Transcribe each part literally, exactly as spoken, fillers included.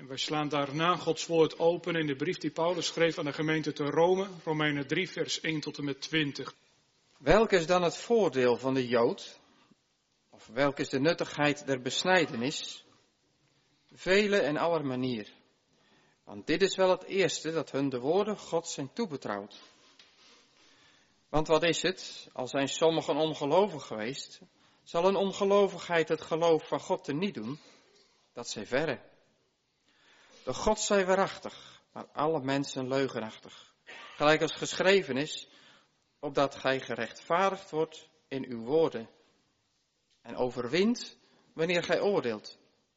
Wij slaan daarna Gods woord open in de brief die Paulus schreef aan de gemeente te Rome, Romeinen drie, vers één tot en met twintig. Welk is dan het voordeel van de Jood? Of welk is de nuttigheid der besnijdenis? Vele en aller manier. Want dit is wel het eerste dat hun de woorden Gods zijn toebetrouwd. Want wat is het, al zijn sommigen ongelovig geweest, zal hun ongelovigheid het geloof van God teniet doen? Dat zij verre. De God zij waarachtig, maar alle mensen leugenachtig. Gelijk als geschreven is, opdat gij gerechtvaardigd wordt in uw woorden. En overwint wanneer gij oordeelt.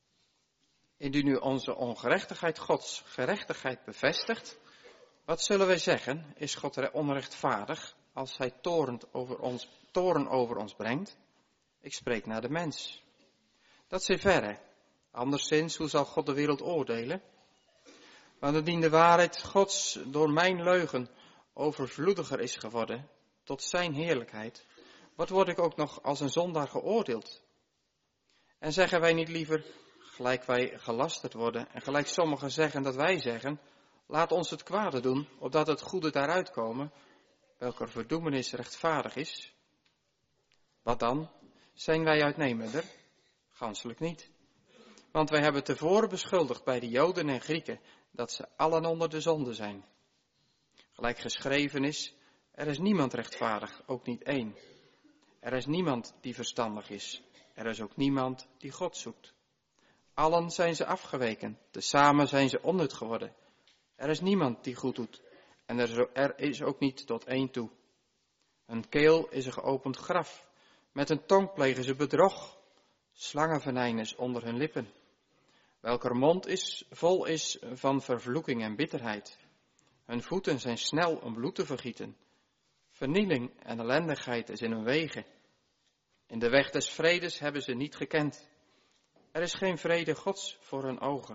Indien nu onze ongerechtigheid Gods gerechtigheid bevestigt, wat zullen wij zeggen? Is God onrechtvaardig als hij torent over ons, toren over ons brengt? Ik spreek naar de mens. Dat zij verre. Anderszins, hoe zal God de wereld oordelen? Want indien de waarheid Gods door mijn leugen overvloediger is geworden, tot zijn heerlijkheid, wat word ik ook nog als een zondaar geoordeeld? En zeggen wij niet liever, gelijk wij gelasterd worden, en gelijk sommigen zeggen dat wij zeggen, laat ons het kwade doen, opdat het goede daaruit komen, welker verdoemenis rechtvaardig is? Wat dan? Zijn wij uitnemender? Ganselijk niet. Want wij hebben tevoren beschuldigd bij de Joden en Grieken, dat ze allen onder de zonde zijn. Gelijk geschreven is, er is niemand rechtvaardig, ook niet één. Er is niemand die verstandig is. Er is ook niemand die God zoekt. Allen zijn ze afgeweken, tezamen zijn ze onnut geworden. Er is niemand die goed doet, en er is ook niet tot één toe. Hun keel is een geopend graf, met hun tong plegen ze bedrog. Slangenvenijn is onder hun lippen. Welker mond is, vol is van vervloeking en bitterheid. Hun voeten zijn snel om bloed te vergieten. Vernieling en ellendigheid is in hun wegen. In de weg des vredes hebben ze niet gekend. Er is geen vrede Gods voor hun ogen.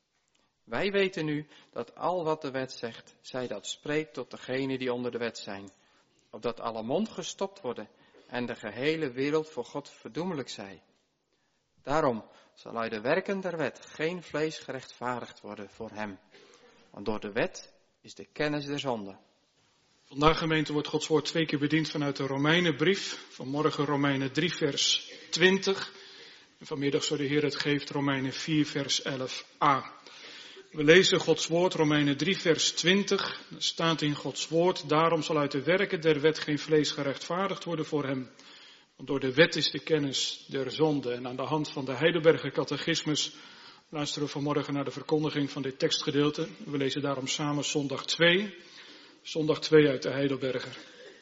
Wij weten nu dat al wat de wet zegt, zij dat spreekt tot degenen die onder de wet zijn. Opdat alle mond gestopt worden en de gehele wereld voor God verdoemelijk zij. Daarom zal uit de werken der wet geen vlees gerechtvaardigd worden voor hem. Want door de wet is de kennis der zonde. Vandaag, gemeente, wordt Gods woord twee keer bediend vanuit de Romeinenbrief. Vanmorgen Romeinen drie, vers twintig. En vanmiddag, zo de Heer het geeft, Romeinen vier, vers elf a. We lezen Gods woord, Romeinen drie, vers twintig. Er staat in Gods woord, daarom zal uit de werken der wet geen vlees gerechtvaardigd worden voor hem. Want door de wet is de kennis der zonde. En aan de hand van de Heidelberger catechismus luisteren we vanmorgen naar de verkondiging van dit tekstgedeelte. We lezen daarom samen zondag twee. Zondag twee uit de Heidelberger.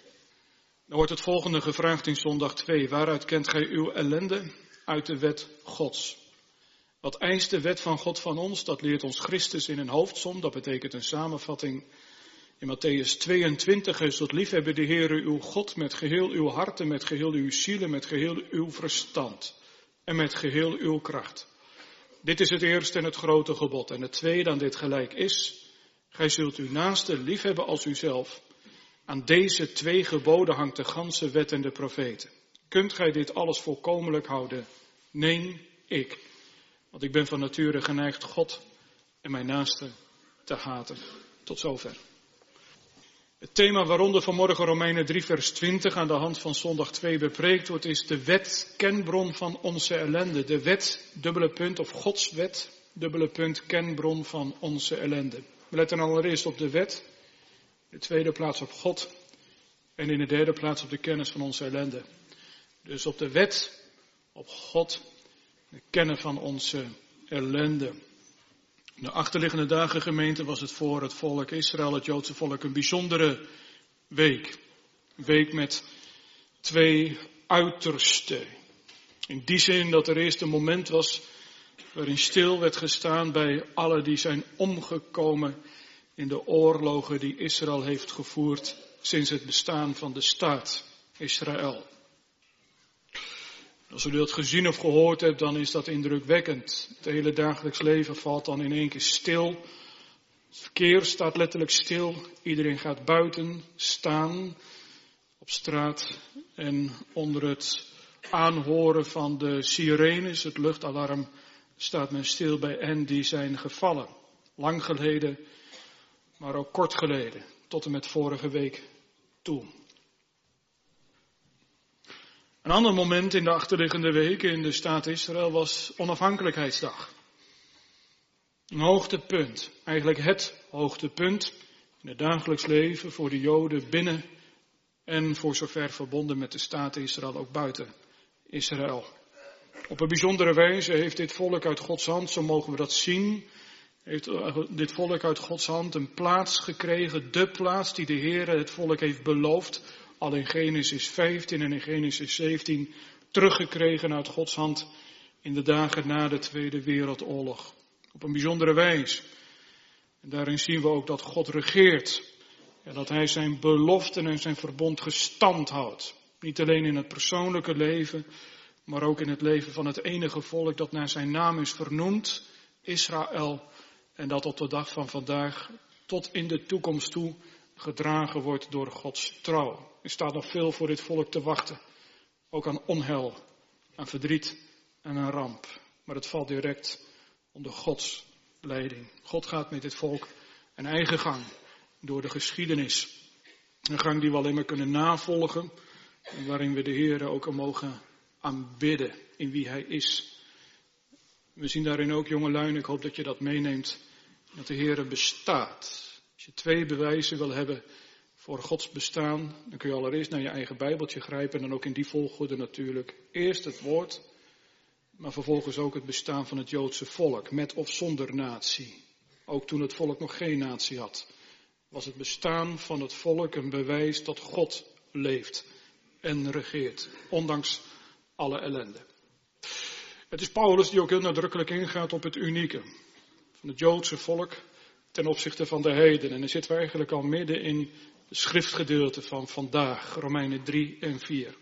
Dan wordt het volgende gevraagd in zondag twee. Waaruit kent gij uw ellende? Uit de wet Gods. Wat eist de wet van God van ons? Dat leert ons Christus in een hoofdsom. Dat betekent een samenvatting. In Matthäus tweeëntwintig, gij zult liefhebben de Heere uw God met geheel uw hart en met geheel uw ziel en met geheel uw verstand en met geheel uw kracht. Dit is het eerste en het grote gebod. En het tweede aan dit gelijk is, gij zult uw naaste liefhebben als uzelf. Aan deze twee geboden hangt de ganse wet en de profeten. Kunt gij dit alles volkomenlijk houden? Nee, ik. Want ik ben van nature geneigd God en mijn naaste te haten. Tot zover. Het thema waaronder vanmorgen Romeinen drie vers twintig aan de hand van zondag twee bepreekt wordt is de wet, kenbron van onze ellende. De wet, dubbele punt, of Gods wet, dubbele punt, kenbron van onze ellende. We letten allereerst op de wet, in de tweede plaats op God en in de derde plaats op de kennis van onze ellende. Dus op de wet, op God, de kennen van onze ellende. De achterliggende dagen, gemeente, was het voor het volk Israël, het Joodse volk, een bijzondere week. Een week met twee uitersten. In die zin dat er eerst een moment was waarin stil werd gestaan bij alle die zijn omgekomen in de oorlogen die Israël heeft gevoerd sinds het bestaan van de staat Israël. Als u dat gezien of gehoord hebt, dan is dat indrukwekkend. Het hele dagelijks leven valt dan in één keer stil. Het verkeer staat letterlijk stil. Iedereen gaat buiten staan op straat. En onder het aanhoren van de sirenes, het luchtalarm, staat men stil bij hen die zijn gevallen. Lang geleden, maar ook kort geleden, tot en met vorige week toe. Een ander moment in de achterliggende weken in de staat Israël was onafhankelijkheidsdag. Een hoogtepunt, eigenlijk het hoogtepunt in het dagelijks leven voor de Joden binnen en voor zover verbonden met de staat Israël ook buiten Israël. Op een bijzondere wijze heeft dit volk uit Gods hand, zo mogen we dat zien, heeft dit volk uit Gods hand een plaats gekregen, de plaats die de Heer het volk heeft beloofd, al in Genesis vijftien en in Genesis zeventien, teruggekregen uit Gods hand in de dagen na de Tweede Wereldoorlog. Op een bijzondere wijze. En daarin zien we ook dat God regeert. En dat hij zijn beloften en zijn verbond gestand houdt. Niet alleen in het persoonlijke leven, maar ook in het leven van het enige volk dat naar zijn naam is vernoemd, Israël. En dat op de dag van vandaag tot in de toekomst toe gedragen wordt door Gods trouw. Er staat nog veel voor dit volk te wachten. Ook aan onheil, aan verdriet en aan ramp. Maar het valt direct onder Gods leiding. God gaat met dit volk een eigen gang door de geschiedenis. Een gang die we alleen maar kunnen navolgen. En waarin we de Heer ook al mogen aanbidden in wie Hij is. We zien daarin ook, jongelui, en ik hoop dat je dat meeneemt, dat de Heer bestaat. Als je twee bewijzen wil hebben voor Gods bestaan, dan kun je allereerst naar je eigen Bijbeltje grijpen en dan ook in die volgorde natuurlijk. Eerst het woord, maar vervolgens ook het bestaan van het Joodse volk, met of zonder natie. Ook toen het volk nog geen natie had, was het bestaan van het volk een bewijs dat God leeft en regeert, ondanks alle ellende. Het is Paulus die ook heel nadrukkelijk ingaat op het unieke van het Joodse volk ten opzichte van de heiden. En dan zitten we eigenlijk al midden in het schriftgedeelte van vandaag, Romeinen drie en vier.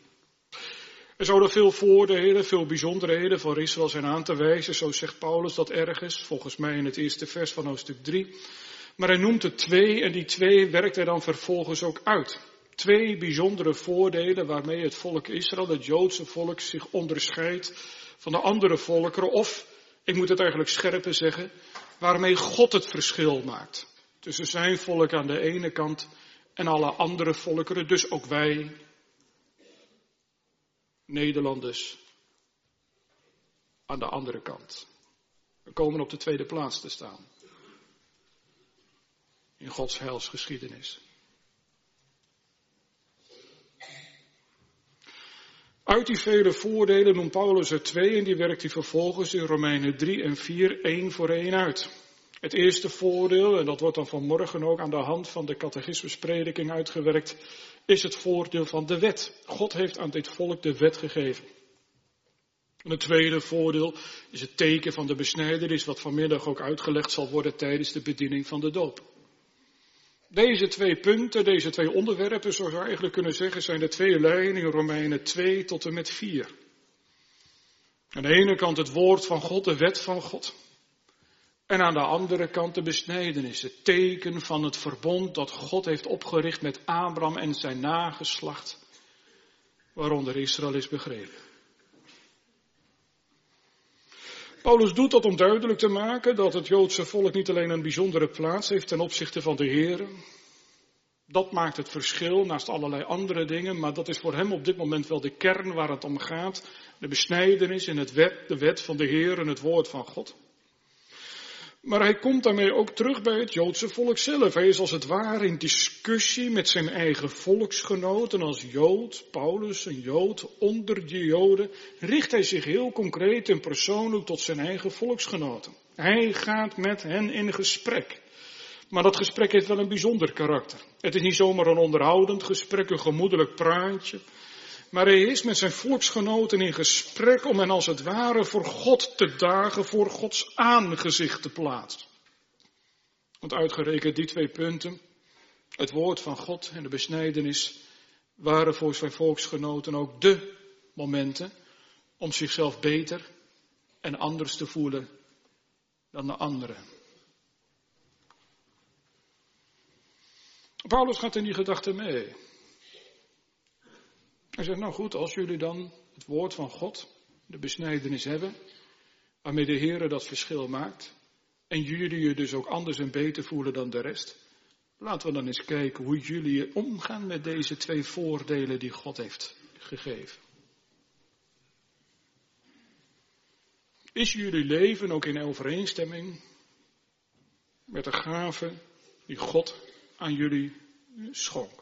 Er zouden veel voordelen, veel bijzonderheden voor Israël zijn aan te wijzen, zo zegt Paulus dat ergens, volgens mij in het eerste vers van hoofdstuk drie. Maar hij noemt er twee en die twee werkt hij dan vervolgens ook uit. Twee bijzondere voordelen waarmee het volk Israël, het Joodse volk, zich onderscheidt van de andere volkeren. Of, ik moet het eigenlijk scherper zeggen, waarmee God het verschil maakt. Tussen zijn volk aan de ene kant en alle andere volkeren, dus ook wij, Nederlanders, aan de andere kant. We komen op de tweede plaats te staan. In Gods heilsgeschiedenis. Uit die vele voordelen noemt Paulus er twee en die werkt hij vervolgens in Romeinen drie en vier één voor één uit. Het eerste voordeel, en dat wordt dan vanmorgen ook aan de hand van de catechismusprediking uitgewerkt, is het voordeel van de wet. God heeft aan dit volk de wet gegeven. En het tweede voordeel is het teken van de besnijdenis, wat vanmiddag ook uitgelegd zal worden tijdens de bediening van de doop. Deze twee punten, deze twee onderwerpen, zo zou je eigenlijk kunnen zeggen, zijn de twee lijnen in Romeinen twee tot en met vier. Aan de ene kant het woord van God, de wet van God. En aan de andere kant de besnijdenis, het teken van het verbond dat God heeft opgericht met Abraham en zijn nageslacht, waaronder Israël is begrepen. Paulus doet dat om duidelijk te maken dat het Joodse volk niet alleen een bijzondere plaats heeft ten opzichte van de Heer. Dat maakt het verschil naast allerlei andere dingen, maar dat is voor hem op dit moment wel de kern waar het om gaat. De besnijdenis in het wet, de wet van de Heer en het woord van God. Maar hij komt daarmee ook terug bij het Joodse volk zelf. Hij is als het ware in discussie met zijn eigen volksgenoten als Jood, Paulus, een Jood, onder de Joden, richt hij zich heel concreet en persoonlijk tot zijn eigen volksgenoten. Hij gaat met hen in gesprek. Maar dat gesprek heeft wel een bijzonder karakter. Het is niet zomaar een onderhoudend gesprek, een gemoedelijk praatje. Maar hij is met zijn volksgenoten in gesprek om hen als het ware voor God te dagen, voor Gods aangezicht te plaatsen. Want uitgerekend die twee punten, het woord van God en de besnijdenis, waren voor zijn volksgenoten ook de momenten om zichzelf beter en anders te voelen dan de anderen. Paulus gaat in die gedachte mee. Hij zegt, nou goed, als jullie dan het woord van God, de besnijdenis hebben, waarmee de Heere dat verschil maakt. En jullie je dus ook anders en beter voelen dan de rest. Laten we dan eens kijken hoe jullie omgaan met deze twee voordelen die God heeft gegeven. Is jullie leven ook in overeenstemming met de gave die God aan jullie schonk?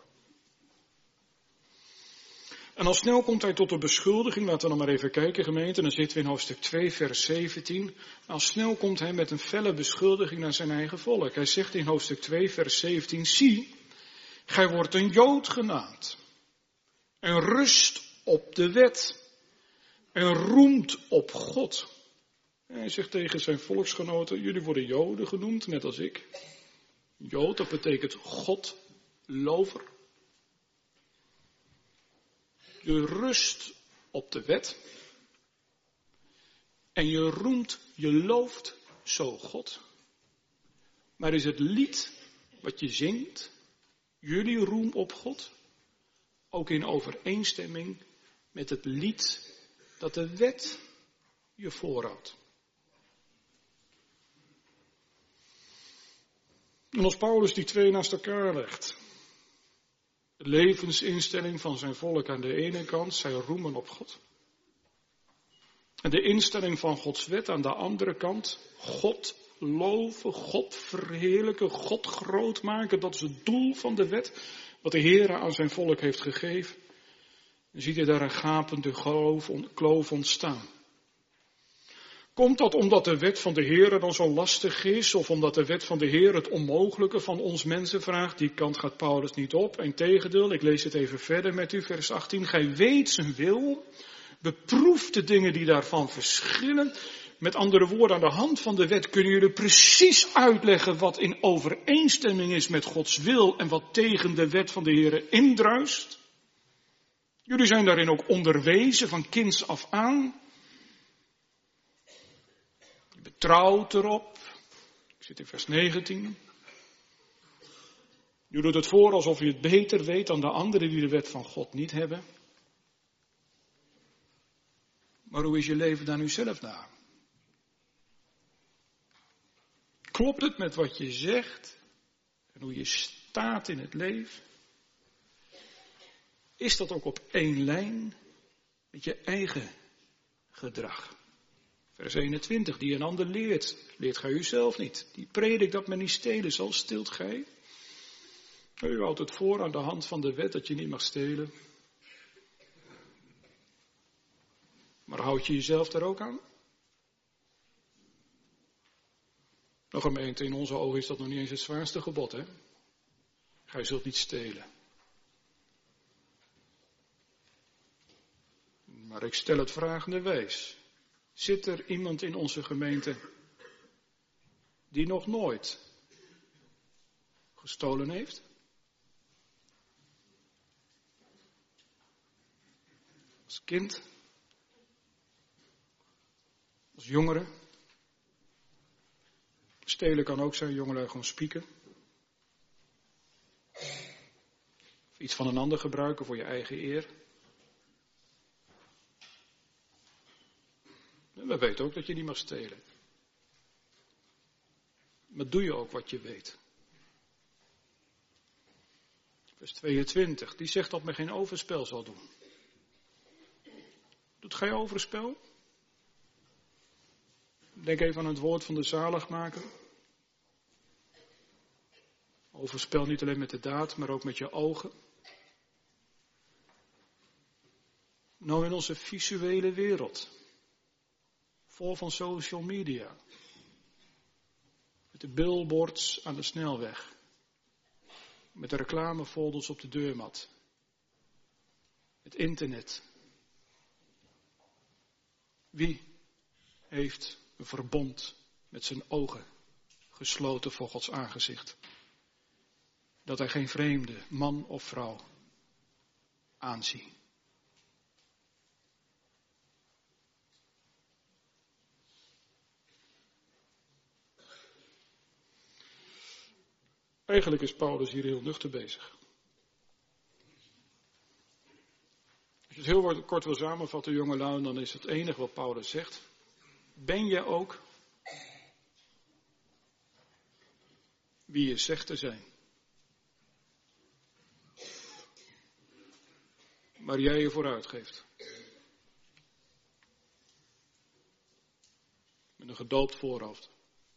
En al snel komt hij tot de beschuldiging, laten we dan maar even kijken gemeente, dan zitten we in hoofdstuk twee vers zeventien. Al snel komt hij met een felle beschuldiging naar zijn eigen volk. Hij zegt in hoofdstuk twee vers zeventien, zie, gij wordt een Jood genaamd en rust op de wet en roemt op God. En hij zegt tegen zijn volksgenoten, jullie worden Joden genoemd, net als ik. Jood, dat betekent Godlover. Je rust op de wet. En je roemt, je looft zo God. Maar is het lied wat je zingt, jullie roem op God, ook in overeenstemming met het lied dat de wet je voorhoudt? En als Paulus die twee naast elkaar legt, de levensinstelling van zijn volk aan de ene kant, zij roemen op God. En de instelling van Gods wet aan de andere kant, God loven, God verheerlijken, God groot maken. Dat is het doel van de wet, wat de Heer aan zijn volk heeft gegeven. Dan ziet hij daar een gapende kloof ontstaan. Komt dat omdat de wet van de Heer dan zo lastig is, of omdat de wet van de Heer het onmogelijke van ons mensen vraagt? Die kant gaat Paulus niet op. Integendeel, ik lees het even verder met u, vers achttien. Gij weet zijn wil, beproeft de dingen die daarvan verschillen. Met andere woorden, aan de hand van de wet kunnen jullie precies uitleggen wat in overeenstemming is met Gods wil en wat tegen de wet van de Heer indruist. Jullie zijn daarin ook onderwezen van kinds af aan. Betrouwt erop. Ik zit in vers negentien. Je doet het voor alsof je het beter weet dan de anderen die de wet van God niet hebben. Maar hoe is je leven daar nu zelf na? Klopt het met wat je zegt en hoe je staat in het leven? Is dat ook op één lijn met je eigen gedrag? Vers eenentwintig, die een ander leert, leert gij uzelf niet. Die predikt dat men niet stelen zal, steelt gij. U houdt het voor aan de hand van de wet dat je niet mag stelen. Maar houd je jezelf daar ook aan? Nou gemeente, in onze ogen is dat nog niet eens het zwaarste gebod, hè? Gij zult niet stelen. Maar ik stel het vragende wijs. Zit er iemand in onze gemeente die nog nooit gestolen heeft? Als kind? Als jongere? Stelen kan ook zijn, jongelui, gewoon spieken. Of iets van een ander gebruiken voor je eigen eer. We weten ook dat je niet mag stelen. Maar doe je ook wat je weet. Vers tweeëntwintig, die zegt dat men geen overspel zal doen. Doet gij overspel? Denk even aan het woord van de zaligmaker. Overspel niet alleen met de daad, maar ook met je ogen. Nou, in onze visuele wereld, vol van social media, met de billboards aan de snelweg, met de reclamefolders op de deurmat, het internet. Wie heeft een verbond met zijn ogen gesloten voor Gods aangezicht? Dat hij geen vreemde man of vrouw aanziet. Eigenlijk is Paulus hier heel nuchter bezig. Als je het heel kort wil samenvatten, jongelui, dan is het enige wat Paulus zegt. Ben je ook wie je zegt te zijn? Waar jij je voor uitgeeft. Met een gedoopt voorhoofd.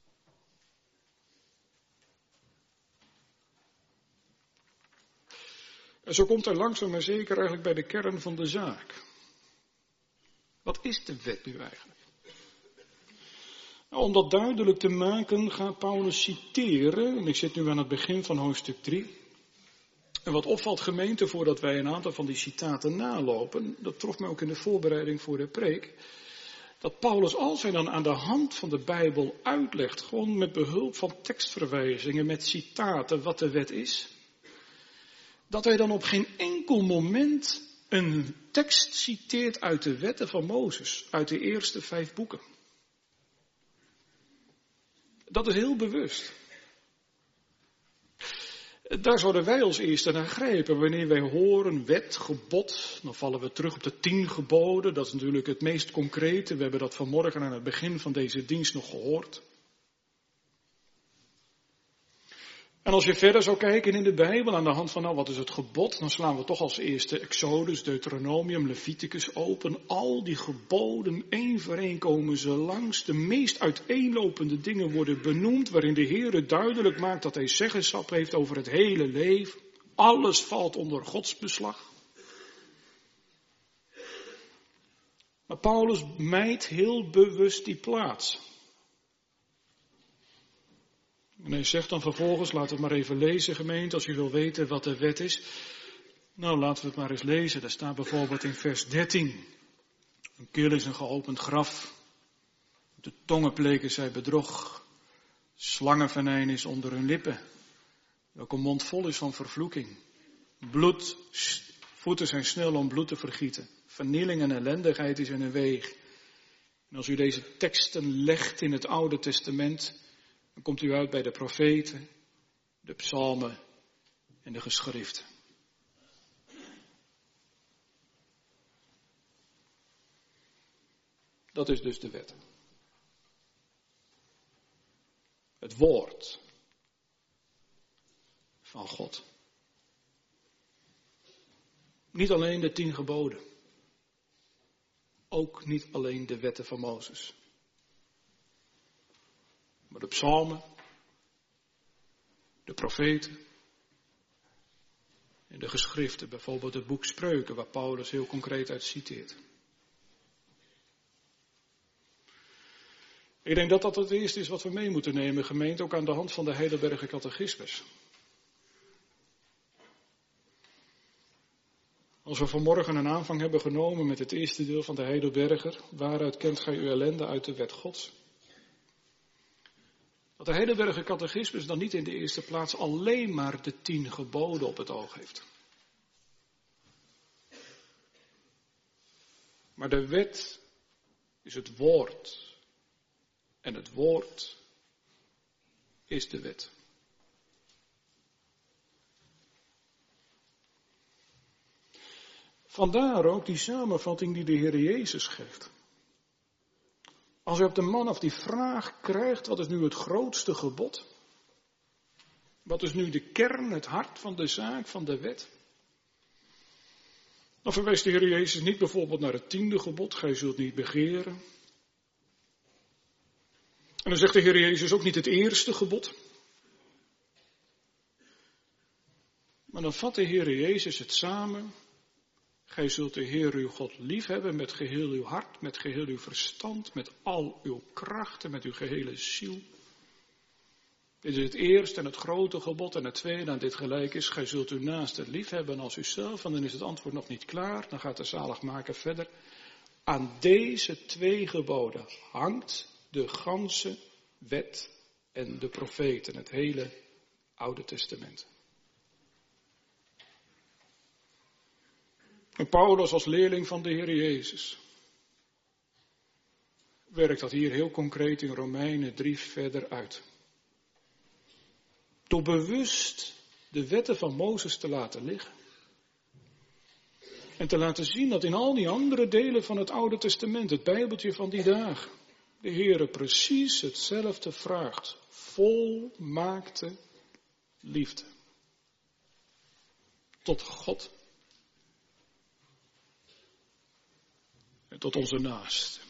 En zo komt er langzaam maar zeker eigenlijk bij de kern van de zaak. Wat is de wet nu eigenlijk? Nou, om dat duidelijk te maken gaat Paulus citeren, en ik zit nu aan het begin van hoofdstuk drie. En wat opvalt gemeente, voordat wij een aantal van die citaten nalopen, dat trof mij ook in de voorbereiding voor de preek, dat Paulus, als hij dan aan de hand van de Bijbel uitlegt, gewoon met behulp van tekstverwijzingen, met citaten, wat de wet is, dat hij dan op geen enkel moment een tekst citeert uit de wetten van Mozes, uit de eerste vijf boeken. Dat is heel bewust. Daar zouden wij als eerste naar grijpen. Wanneer wij horen wet, gebod, dan vallen we terug op de tien geboden. Dat is natuurlijk het meest concrete. We hebben dat vanmorgen aan het begin van deze dienst nog gehoord. En als je verder zou kijken in de Bijbel, aan de hand van nou, wat is het gebod, dan slaan we toch als eerste Exodus, Deuteronomium, Leviticus open. Al die geboden, één voor één komen ze langs. De meest uiteenlopende dingen worden benoemd, waarin de Heer duidelijk maakt dat hij zeggenschap heeft over het hele leven. Alles valt onder Gods beslag. Maar Paulus mijdt heel bewust die plaats. En hij zegt dan vervolgens, laten we maar even lezen gemeente, als u wil weten wat de wet is. Nou, laten we het maar eens lezen. Daar staat bijvoorbeeld in vers dertien. Een keel is een geopend graf. De tongen pleken zij bedrog. Slangenvenijn is onder hun lippen. Welke mond vol is van vervloeking. Bloed, voeten zijn snel om bloed te vergieten. Vernieling en ellendigheid is in hun weeg. En als u deze teksten legt in het Oude Testament, dan komt u uit bij de profeten, de psalmen en de geschriften. Dat is dus de wet. Het woord van God. Niet alleen de tien geboden. Ook niet alleen de wetten van Mozes. Maar de psalmen, de profeten en de geschriften, bijvoorbeeld het boek Spreuken, waar Paulus heel concreet uit citeert. Ik denk dat dat het eerste is wat we mee moeten nemen, gemeente, ook aan de hand van de Heidelberger Catechismus. Als we vanmorgen een aanvang hebben genomen met het eerste deel van de Heidelberger, waaruit kent gij uw ellende uit de wet Gods? Dat de Heidelberger Catechismus dan niet in de eerste plaats alleen maar de tien geboden op het oog heeft. Maar de wet is het woord. En het woord is de wet. Vandaar ook die samenvatting die de Heer Jezus geeft. Als u op de man af die vraag krijgt, wat is nu het grootste gebod? Wat is nu de kern, het hart van de zaak, van de wet? Dan verwijst de Heer Jezus niet bijvoorbeeld naar het tiende gebod, gij zult niet begeren. En dan zegt de Heer Jezus ook niet het eerste gebod. Maar dan vat de Heer Jezus het samen. Gij zult de Heer uw God liefhebben met geheel uw hart, met geheel uw verstand, met al uw krachten, met uw gehele ziel. Dit is het eerste en het grote gebod. En het tweede aan dit gelijk is, gij zult uw naaste liefhebben als uzelf. En dan is het antwoord nog niet klaar. Dan gaat de zaligmaker verder. Aan deze twee geboden hangt de ganse wet en de profeten, het hele Oude Testament. En Paulus als leerling van de Heer Jezus werkt dat hier heel concreet in Romeinen drie verder uit. Door bewust de wetten van Mozes te laten liggen. En te laten zien dat in al die andere delen van het Oude Testament, het Bijbeltje van die dagen, de Heere precies hetzelfde vraagt. Volmaakte liefde. Tot God. En tot onze naasten.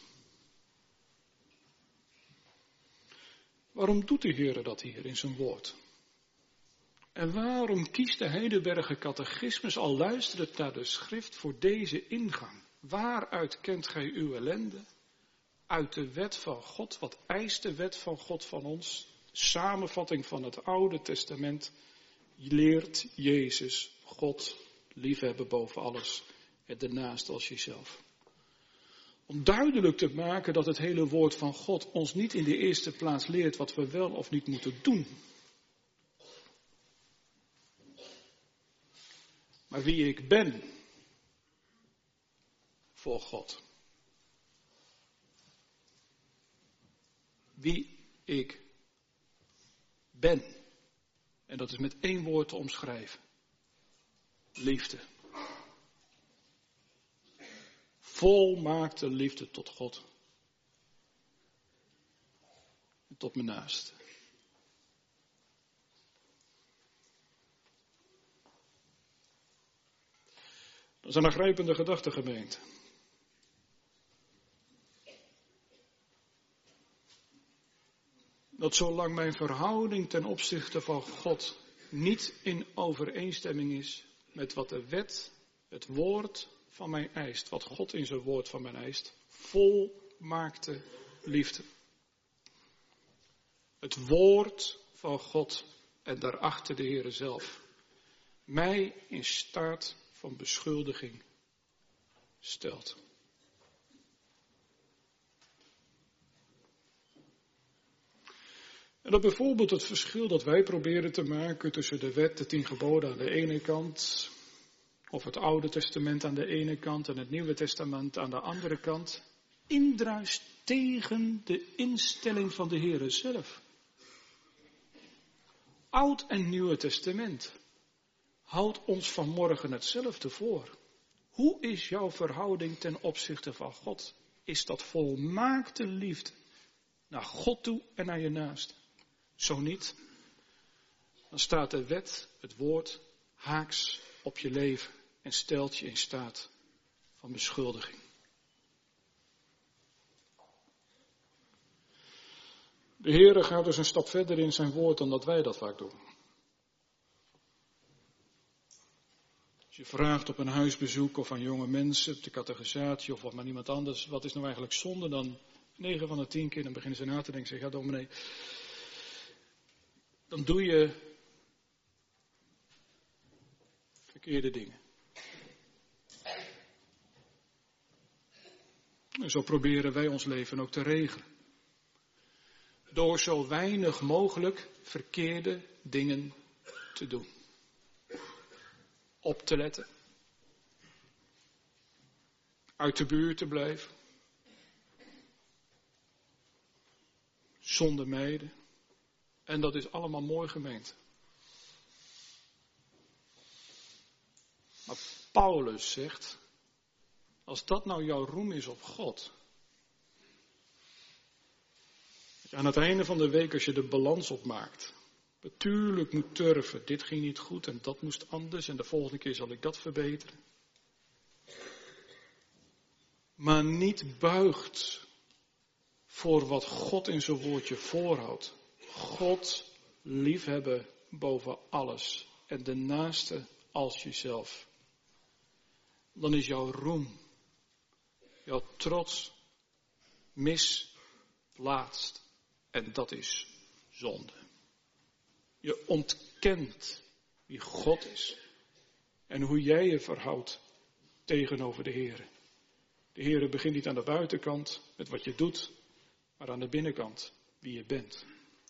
Waarom doet de Heere dat hier in zijn woord? En waarom kiest de Heidelberger Catechismus al luisterend naar de schrift voor deze ingang? Waaruit kent gij uw ellende? Uit de wet van God. Wat eist de wet van God van ons? Samenvatting van het Oude Testament leert Jezus God liefhebben boven alles en de naaste als jezelf. Om duidelijk te maken dat het hele woord van God ons niet in de eerste plaats leert wat we wel of niet moeten doen. Maar wie ik ben voor God. Wie ik ben. En dat is met één woord te omschrijven. Liefde. Volmaakte liefde tot God. En tot mijn naaste. Dat is een aangrijpende gedachte, gemeente. Dat zolang mijn verhouding ten opzichte van God niet in overeenstemming is met wat de wet, het woord van mij eist, wat God in zijn woord van mij eist, volmaakte liefde. Het woord van God en daarachter de Heere zelf, mij in staat van beschuldiging stelt. En dat bijvoorbeeld het verschil dat wij proberen te maken tussen de wet, de tien geboden aan de ene kant, of het Oude Testament aan de ene kant en het Nieuwe Testament aan de andere kant, indruist tegen de instelling van de Heere zelf. Oud en Nieuwe Testament houdt ons vanmorgen hetzelfde voor. Hoe is jouw verhouding ten opzichte van God? Is dat volmaakte liefde naar God toe en naar je naaste? Zo niet, dan staat de wet, het woord, haaks op je leven en stelt je in staat van beschuldiging. De Heere gaat dus een stap verder in zijn woord dan dat wij dat vaak doen. Als je vraagt op een huisbezoek of aan jonge mensen, op de catechisatie of aan iemand anders, wat is nou eigenlijk zonde, dan negen van de tien keer dan beginnen ze na te denken, zeg, ja dominee, dan doe je verkeerde dingen. En zo proberen wij ons leven ook te regelen. Door zo weinig mogelijk verkeerde dingen te doen. Op te letten. Uit de buurt te blijven. Zonde mijden. En dat is allemaal mooi gemeend. Maar Paulus zegt, als dat nou jouw roem is op God. Aan het einde van de week, als je de balans opmaakt. Natuurlijk moet turven, dit ging niet goed en dat moest anders en de volgende keer zal ik dat verbeteren. Maar niet buigt voor wat God in zijn woordje voorhoudt. God liefhebben boven alles en de naaste als jezelf. Dan is jouw roem, jouw trots misplaatst en dat is zonde. Je ontkent wie God is en hoe jij je verhoudt tegenover de Heere. De Heere begint niet aan de buitenkant met wat je doet, maar aan de binnenkant wie je bent.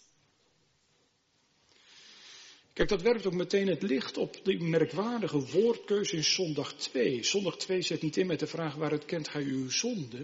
Kijk, dat werpt ook meteen het licht op die merkwaardige woordkeuze in zondag twee. Zondag twee zet niet in met de vraag waaruit kent gij uw zonde.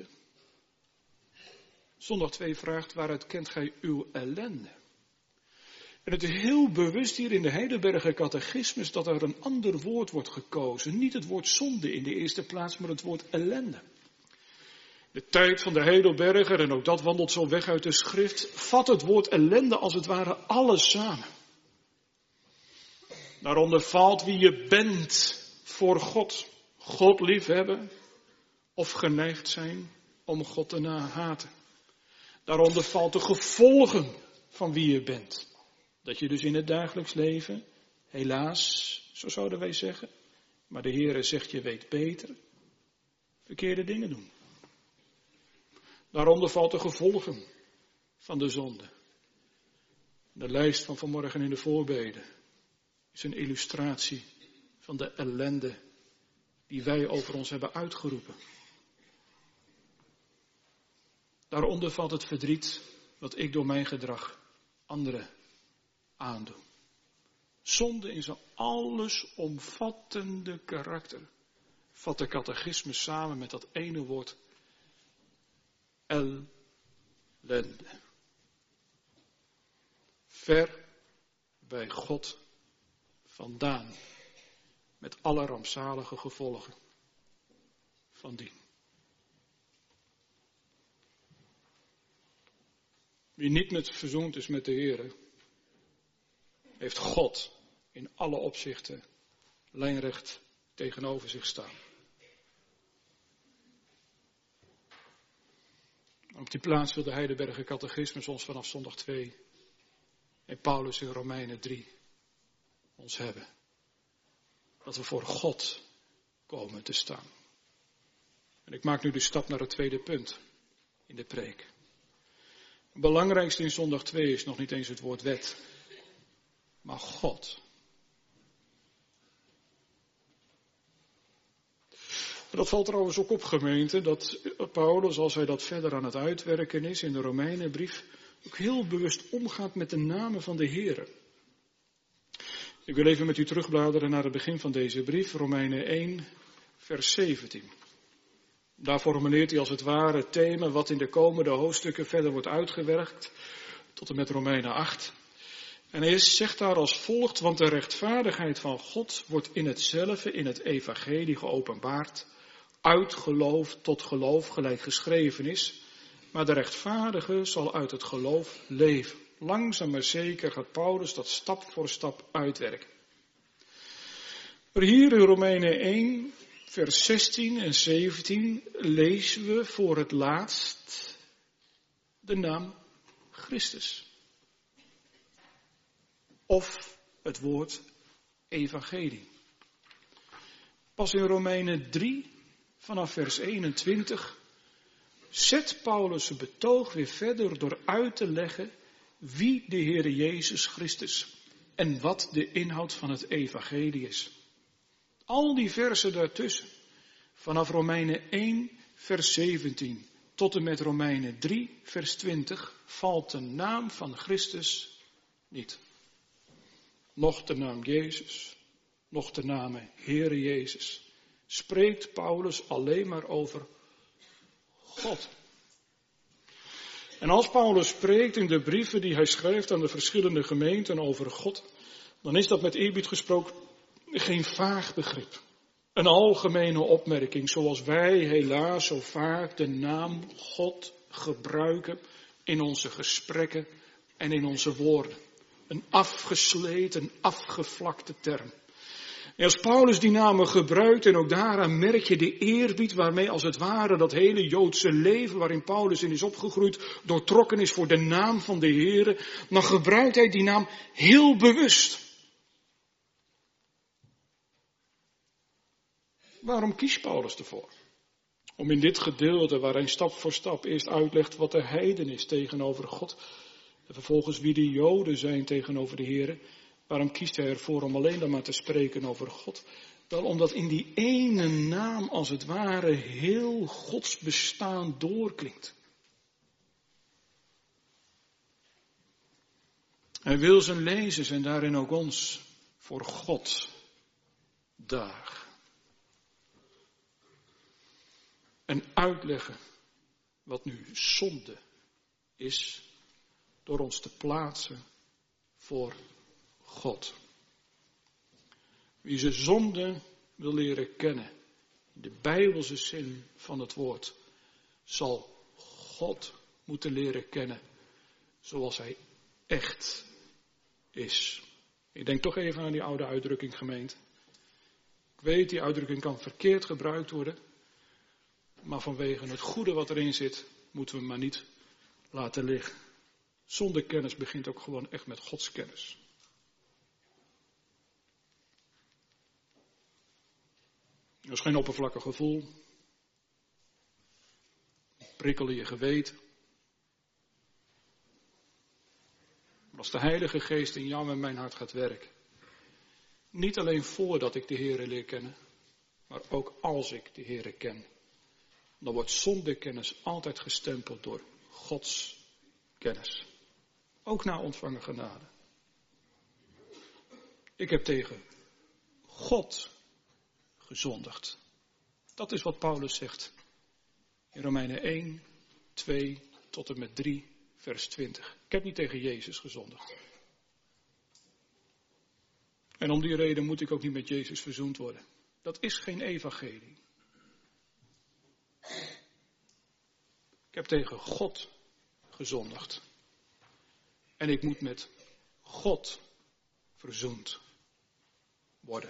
Zondag twee vraagt waaruit kent gij uw ellende. En het is heel bewust hier in de Heidelberger Catechismus dat er een ander woord wordt gekozen. Niet het woord zonde in de eerste plaats, maar het woord ellende. De tijd van de Heidelberger, en ook dat wandelt zo weg uit de schrift, vat het woord ellende als het ware alles samen. Daaronder valt wie je bent voor God. God liefhebben of geneigd zijn om God te haten. Daaronder valt de gevolgen van wie je bent. Dat je dus in het dagelijks leven, helaas, zo zouden wij zeggen, maar de Heere zegt je weet beter, verkeerde dingen doen. Daaronder valt de gevolgen van de zonde. De lijst van vanmorgen in de voorbeden is een illustratie van de ellende die wij over ons hebben uitgeroepen. Daaronder valt het verdriet wat ik door mijn gedrag anderen aandoe. Zonde in zijn allesomvattende karakter vat de catechismus samen met dat ene woord ellende. Ver bij God vandaan, met alle rampzalige gevolgen van dien. Wie niet met verzoend is met de Heere, heeft God in alle opzichten lijnrecht tegenover zich staan. Op die plaats wil de Heidelberger Catechismus ons vanaf zondag twee en Paulus in Romeinen drie ons hebben. Dat we voor God komen te staan. En ik maak nu de stap naar het tweede punt in de preek. Het belangrijkste in zondag twee is nog niet eens het woord wet, maar God. Dat valt trouwens ook op, gemeente, dat Paulus, als hij dat verder aan het uitwerken is in de Romeinenbrief, ook heel bewust omgaat met de namen van de Heere. Ik wil even met u terugbladeren naar het begin van deze brief, Romeinen één, vers zeventien. Daar formuleert hij als het ware het thema wat in de komende hoofdstukken verder wordt uitgewerkt, tot en met Romeinen acht. En hij zegt daar als volgt, want de rechtvaardigheid van God wordt in hetzelfde, in het evangelie geopenbaard, uit geloof tot geloof, gelijk geschreven is, maar de rechtvaardige zal uit het geloof leven. Langzaam maar zeker gaat Paulus dat stap voor stap uitwerken. Maar hier in Romeinen één, vers zestien en zeventien lezen we voor het laatst de naam Christus. Of het woord evangelie. Pas in Romeinen drie, vanaf vers eenentwintig, zet Paulus zijn betoog weer verder door uit te leggen wie de Heere Jezus Christus en wat de inhoud van het evangelie is. Al die versen daartussen, vanaf Romeinen één, vers zeventien, tot en met Romeinen drie, vers twintig, valt de naam van Christus niet. Noch de naam Jezus, noch de naam Heere Jezus. Spreekt Paulus alleen maar over God. En als Paulus spreekt in de brieven die hij schrijft aan de verschillende gemeenten over God, dan is dat met eerbied gesproken geen vaag begrip. Een algemene opmerking, zoals wij helaas zo vaak de naam God gebruiken in onze gesprekken en in onze woorden. Een afgesleten, afgevlakte term. En als Paulus die namen gebruikt, en ook daaraan merk je de eerbied waarmee als het ware dat hele Joodse leven waarin Paulus in is opgegroeid, doortrokken is voor de naam van de Heere, dan gebruikt hij die naam heel bewust. Waarom kiest Paulus ervoor? Om in dit gedeelte, waar hij stap voor stap eerst uitlegt wat de heiden is tegenover God, en vervolgens wie de Joden zijn tegenover de Heere, waarom kiest hij ervoor om alleen dan maar te spreken over God? Wel omdat in die ene naam als het ware heel Gods bestaan doorklinkt. Hij wil zijn lezers en daarin ook ons voor God dagen. En uitleggen wat nu zonde is, door ons te plaatsen voor God. Wie zijn zonde wil leren kennen, in de Bijbelse zin van het woord, zal God moeten leren kennen zoals hij echt is. Ik denk toch even aan die oude uitdrukking, gemeente. Ik weet, die uitdrukking kan verkeerd gebruikt worden. Maar vanwege het goede wat erin zit, moeten we hem maar niet laten liggen. Zonder kennis begint ook gewoon echt met Gods kennis. Dat is geen oppervlakkig gevoel. Prikkel in je geweten. Maar als de Heilige Geest in jou en mijn hart gaat werken. Niet alleen voordat ik de Heere leer kennen. Maar ook als ik de Heere ken. Dan wordt zonder kennis altijd gestempeld door Gods kennis. Ook na ontvangen genade. Ik heb tegen God gezondigd. Dat is wat Paulus zegt. In Romeinen één, twee tot en met drie, vers twintig. Ik heb niet tegen Jezus gezondigd. En om die reden moet ik ook niet met Jezus verzoend worden. Dat is geen evangelie. Ik heb tegen God gezondigd. En ik moet met God verzoend worden.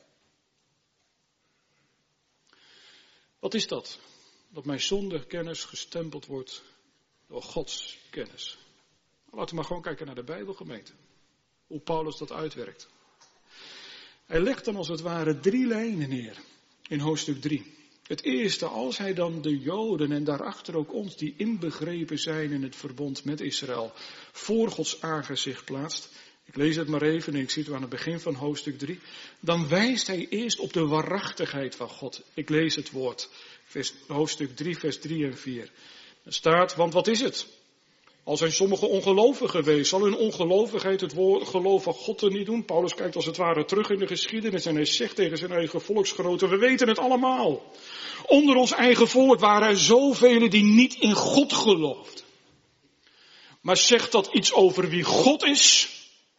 Wat is dat? Dat mijn zonder kennis gestempeld wordt door Gods kennis. Laten we maar gewoon kijken naar de Bijbelgemeente. Hoe Paulus dat uitwerkt. Hij legt dan als het ware drie lijnen neer in hoofdstuk drie. Het eerste, als hij dan de Joden en daarachter ook ons die inbegrepen zijn in het verbond met Israël voor Gods aangezicht plaatst. Ik lees het maar even en ik zie het aan het begin van hoofdstuk drie. Dan wijst hij eerst op de waarachtigheid van God. Ik lees het woord, vers, hoofdstuk drie, vers drie en vier. Er staat, want wat is het? Al zijn sommigen ongelovig geweest, zal hun ongelovigheid het woord, geloof van God er niet doen? Paulus kijkt als het ware terug in de geschiedenis en hij zegt tegen zijn eigen volksgenoten, we weten het allemaal. Onder ons eigen volk waren er zoveel die niet in God geloofden. Maar zegt dat iets over wie God is?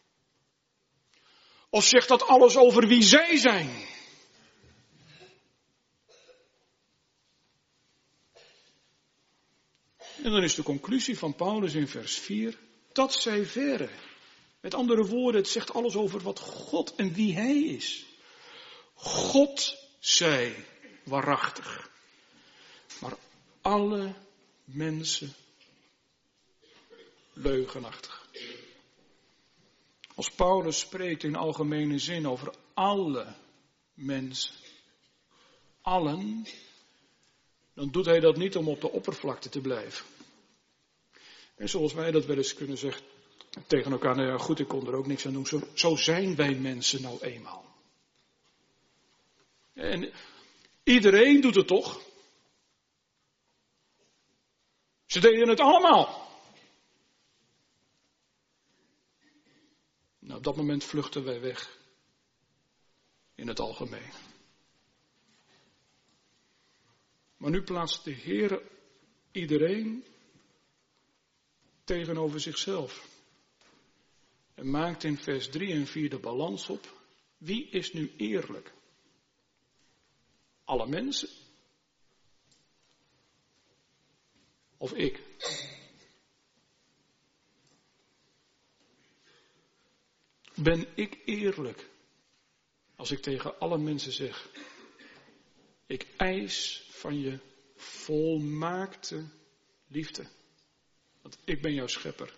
Of zegt dat alles over wie zij zijn? En dan is de conclusie van Paulus in vers vier, dat zij verre. Met andere woorden, het zegt alles over wat God en wie hij is. God zij waarachtig. Maar alle mensen leugenachtig. Als Paulus spreekt in algemene zin over alle mensen, allen, dan doet hij dat niet om op de oppervlakte te blijven. En zoals wij dat wel eens kunnen zeggen tegen elkaar, nou ja goed, ik kon er ook niks aan doen, zo, zo zijn wij mensen nou eenmaal. En iedereen doet het toch? Ze deden het allemaal. Nou, op dat moment vluchten wij weg. In het algemeen. Maar nu plaatst de Heer iedereen tegenover zichzelf. En maakt in vers drie en vier de balans op. Wie is nu eerlijk? Alle mensen? Of ik? Ben ik eerlijk als ik tegen alle mensen zeg, ik eis van je volmaakte liefde, want ik ben jouw schepper.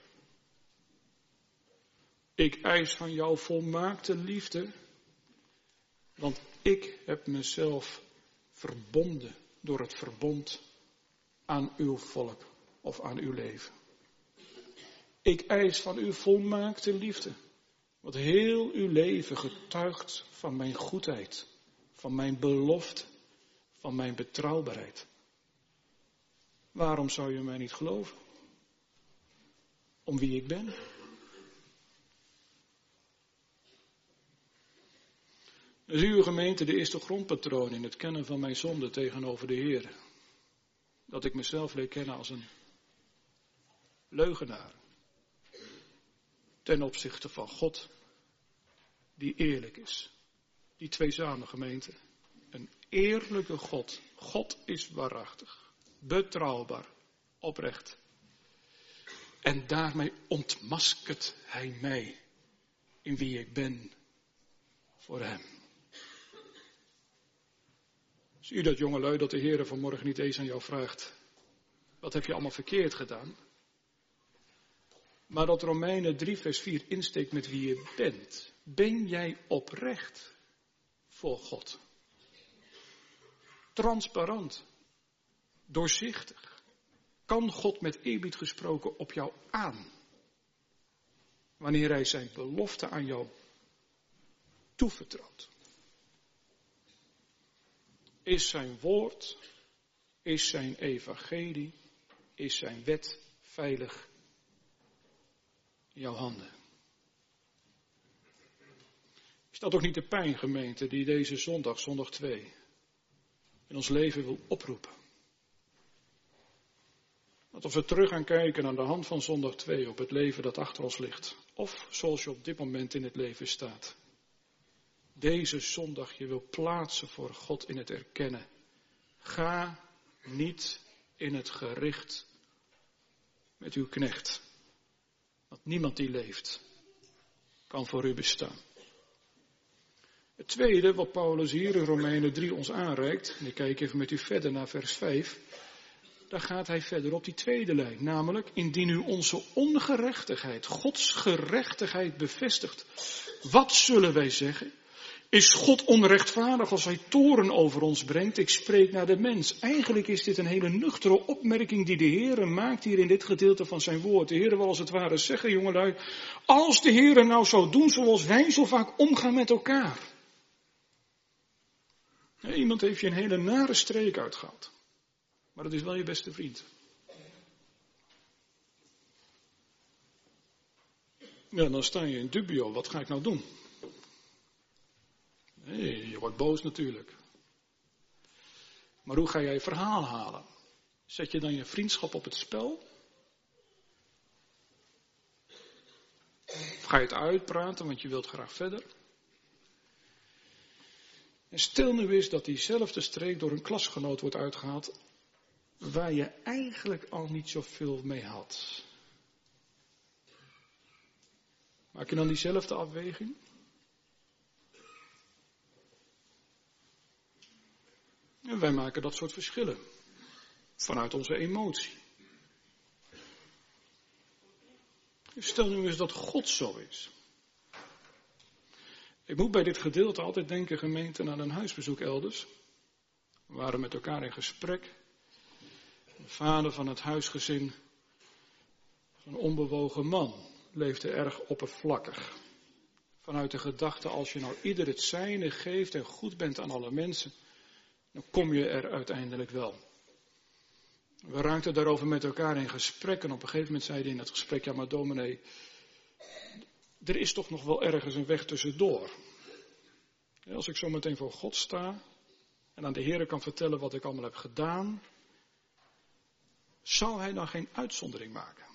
Ik eis van jou volmaakte liefde, want ik heb mezelf verbonden door het verbond aan uw volk of aan uw leven. Ik eis van u volmaakte liefde. Want heel uw leven getuigt van mijn goedheid, van mijn belofte, van mijn betrouwbaarheid. Waarom zou je mij niet geloven? Om wie ik ben? Dan zie uw gemeente de eerste grondpatroon in het kennen van mijn zonde tegenover de Heer. Dat ik mezelf leer kennen als een leugenaar. Ten opzichte van God, die eerlijk is. Die tweezame gemeente. Een eerlijke God. God is waarachtig. betrouwbaar, oprecht. En daarmee ontmaskert hij mij in wie ik ben voor hem. Zie je dat, jongelui, dat de Heer vanmorgen niet eens aan jou vraagt: wat heb je allemaal verkeerd gedaan? Maar dat Romeinen drie vers vier insteekt met wie je bent. Ben jij oprecht voor God? Transparant. Doorzichtig. Kan God met eerbied gesproken op jou aan? Wanneer hij zijn belofte aan jou toevertrouwt. Is zijn woord, is zijn evangelie, is zijn wet veilig in jouw handen? Is dat ook niet de pijn, gemeente, die deze zondag, zondag twee, in ons leven wil oproepen? Dat als we terug gaan kijken aan de hand van zondag twee op het leven dat achter ons ligt. Of zoals je op dit moment in het leven staat. Deze zondag je wil plaatsen voor God in het erkennen. Ga niet in het gericht met uw knecht. Want niemand die leeft kan voor u bestaan. Het tweede wat Paulus hier in Romeinen drie ons aanreikt. En ik kijk even met u verder naar vers vijf. Daar gaat hij verder op die tweede lijn. Namelijk, indien u onze ongerechtigheid, Gods gerechtigheid bevestigt. Wat zullen wij zeggen? Is God onrechtvaardig als hij toorn over ons brengt? Ik spreek naar de mens. Eigenlijk is dit een hele nuchtere opmerking die de Heere maakt hier in dit gedeelte van zijn woord. De Heere wil als het ware zeggen, jongelui, als de Heere nou zou doen zoals wij zo vaak omgaan met elkaar. Ja, iemand heeft je een hele nare streek uitgehaald. Maar dat is wel je beste vriend. Ja, dan sta je in dubio. Wat ga ik nou doen? Nee, je wordt boos natuurlijk. Maar hoe ga jij je verhaal halen? Zet je dan je vriendschap op het spel? Of ga je het uitpraten, want je wilt graag verder? En stel nu eens dat diezelfde streek door een klasgenoot wordt uitgehaald, waar je eigenlijk al niet zoveel mee had. Maak je dan diezelfde afweging? En wij maken dat soort verschillen. Vanuit onze emotie. Stel nu eens dat God zo is. Ik moet bij dit gedeelte altijd denken, gemeente, aan een huisbezoek elders. We waren met elkaar in gesprek. De vader van het huisgezin, een onbewogen man, leefde erg oppervlakkig. Vanuit de gedachte, als je nou ieder het zijne geeft en goed bent aan alle mensen, dan kom je er uiteindelijk wel. We raakten daarover met elkaar in gesprek en op een gegeven moment zei hij in het gesprek, ja maar dominee, er is toch nog wel ergens een weg tussendoor. Als ik zo meteen voor God sta en aan de Heere kan vertellen wat ik allemaal heb gedaan, zou hij dan geen uitzondering maken?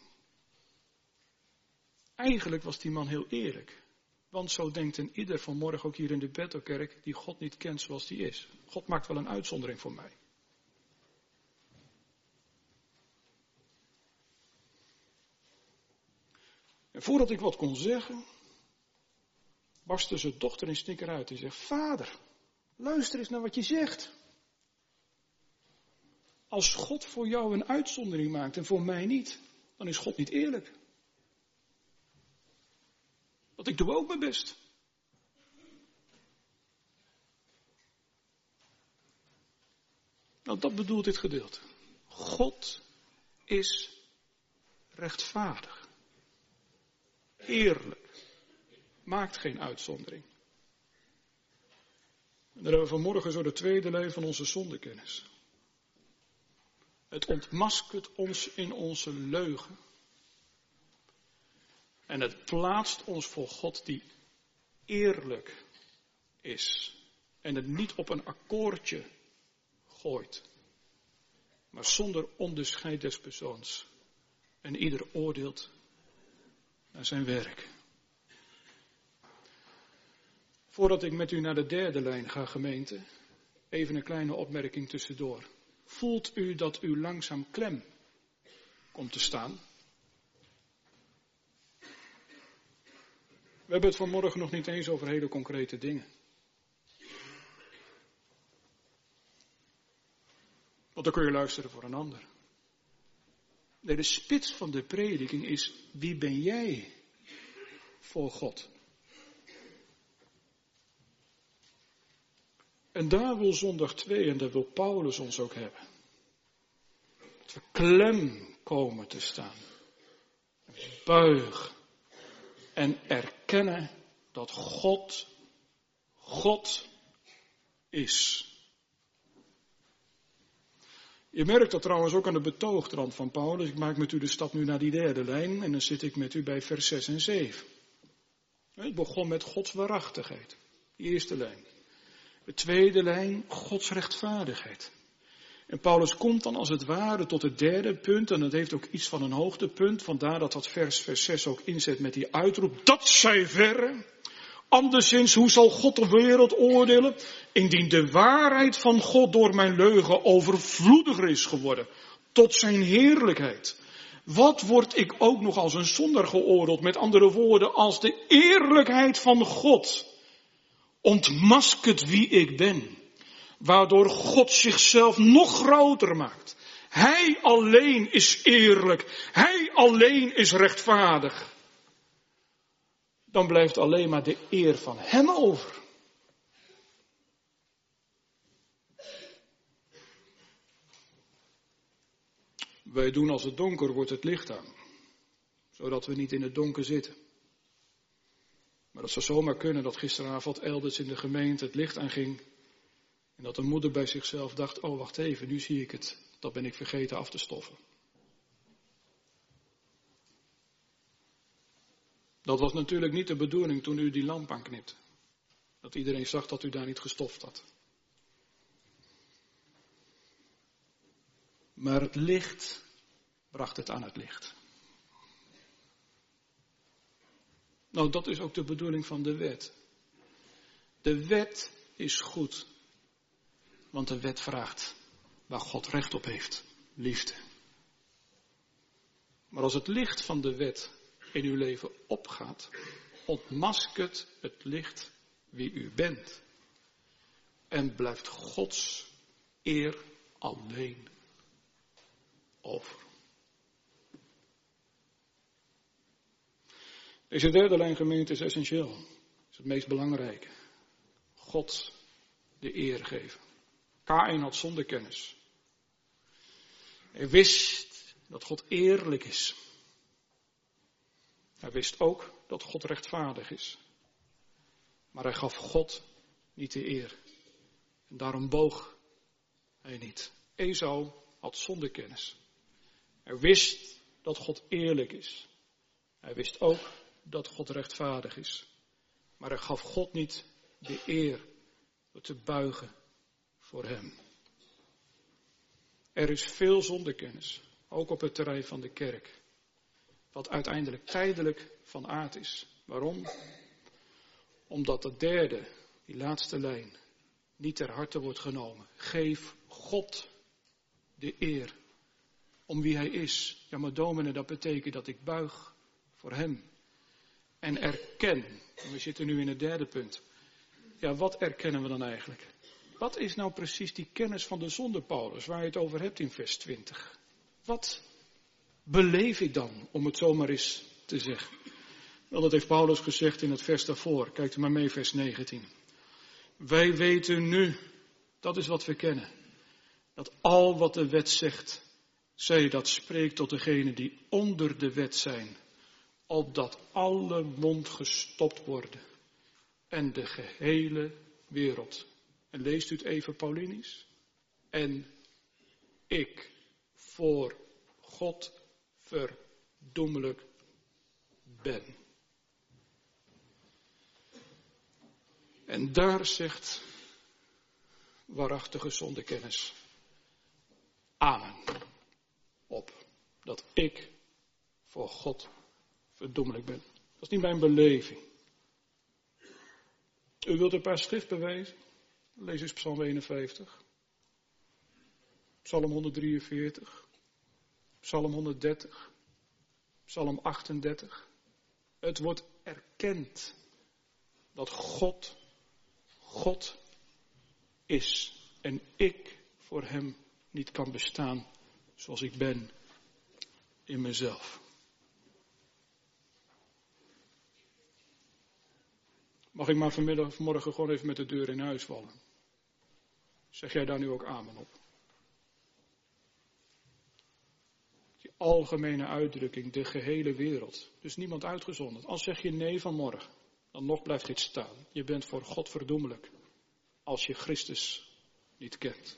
Eigenlijk was die man heel eerlijk. Want zo denkt een ieder vanmorgen ook hier in de Bethelkerk die God niet kent zoals die is. God maakt wel een uitzondering voor mij. En voordat ik wat kon zeggen, barstte zijn dochter in snikker uit. Die zegt, vader, luister eens naar wat je zegt. Als God voor jou een uitzondering maakt en voor mij niet, dan is God niet eerlijk. Want ik doe ook mijn best. Nou, dat bedoelt dit gedeelte. God is rechtvaardig. Eerlijk. Maakt geen uitzondering. En dan hebben we vanmorgen zo de tweede lijn van onze zondekennis. Het ontmaskert ons in onze leugen. En het plaatst ons voor God die eerlijk is. En het niet op een akkoordje gooit. Maar zonder onderscheid des persoons. En ieder oordeelt naar zijn werk. Voordat ik met u naar de derde lijn ga, gemeente, even een kleine opmerking tussendoor. Voelt u dat u langzaam klem komt te staan? We hebben het vanmorgen nog niet eens over hele concrete dingen. Want dan kun je luisteren voor een ander. Nee, de spits van de prediking is, wie ben jij voor God? En daar wil zondag twee, en daar wil Paulus ons ook hebben. Dat we klem komen te staan. Buig. En erkennen dat God, God is. Je merkt dat trouwens ook aan de betoogtrand van Paulus. Ik maak met u de stap nu naar die derde lijn en dan zit ik met u bij vers zes en zeven. Het begon met Gods waarachtigheid, die eerste lijn. De tweede lijn, Gods rechtvaardigheid. En Paulus komt dan als het ware tot het derde punt, en dat heeft ook iets van een hoogtepunt, vandaar dat dat vers, vers zes ook inzet met die uitroep, dat zij verre. Anderszins, hoe zal God de wereld oordelen, indien de waarheid van God door mijn leugen overvloediger is geworden, tot zijn heerlijkheid. Wat word ik ook nog als een zondaar geoordeeld, met andere woorden, als de eerlijkheid van God ontmaskert wie ik ben. Waardoor God zichzelf nog groter maakt. Hij alleen is eerlijk. Hij alleen is rechtvaardig. Dan blijft alleen maar de eer van hem over. Wij doen als het donker wordt het licht aan. Zodat we niet in het donker zitten. Maar het zou zomaar kunnen dat gisteravond elders in de gemeente het licht aanging. En dat een moeder bij zichzelf dacht, oh wacht even, nu zie ik het. Dat ben ik vergeten af te stoffen. Dat was natuurlijk niet de bedoeling toen u die lamp aanknipte. Dat iedereen zag dat u daar niet gestoft had. Maar het licht bracht het aan het licht. Nou, dat is ook de bedoeling van de wet. De wet is goed. Want de wet vraagt waar God recht op heeft. Liefde. Maar als het licht van de wet in uw leven opgaat, ontmaskert het licht wie u bent. En blijft Gods eer alleen over. Deze derde lijn gemeente is essentieel. Is het meest belangrijke. God de eer geven. Kaïn had zondekennis. Hij wist dat God eerlijk is. Hij wist ook dat God rechtvaardig is. Maar hij gaf God niet de eer. En daarom boog hij niet. Esau had zondekennis. Hij wist dat God eerlijk is. Hij wist ook dat God rechtvaardig is. Maar hij gaf God niet de eer door te buigen voor hem. Er is veel zondekennis, ook op het terrein van de kerk. Wat uiteindelijk tijdelijk van aard is. Waarom? Omdat de derde, die laatste lijn, niet ter harte wordt genomen. Geef God de eer om wie hij is. Ja, maar dominee, dat betekent dat ik buig voor hem. En erken, en we zitten nu in het derde punt. Ja, wat erkennen we dan eigenlijk? Wat is nou precies die kennis van de zonde, Paulus, waar je het over hebt in vers twintig? Wat beleef ik dan, om het zomaar eens te zeggen? Wel, dat heeft Paulus gezegd in het vers daarvoor. Kijkt u maar mee, vers negentien. Wij weten nu, dat is wat we kennen, dat al wat de wet zegt, zij dat spreekt tot degenen die onder de wet zijn, opdat alle mond gestopt worden en de gehele wereld. En leest u het even Paulinisch? En ik voor God verdoemelijk ben. En daar zegt waarachtige zondekennis amen op. Dat ik voor God verdoemelijk ben. Dat is niet mijn beleving. U wilt een paar schriftbewijzen? Lees eens Psalm eenenvijftig. Psalm honderddrieënveertig, Psalm honderddertig, Psalm achtendertig. Het wordt erkend dat God, God is en ik voor hem niet kan bestaan zoals ik ben in mezelf. Mag ik maar vanmiddag of morgen gewoon even met de deur in huis vallen? Zeg jij daar nu ook amen op? Die algemene uitdrukking, de gehele wereld. Dus niemand uitgezonderd. Als zeg je nee vanmorgen, dan nog blijft dit staan. Je bent voor God verdoemelijk als je Christus niet kent.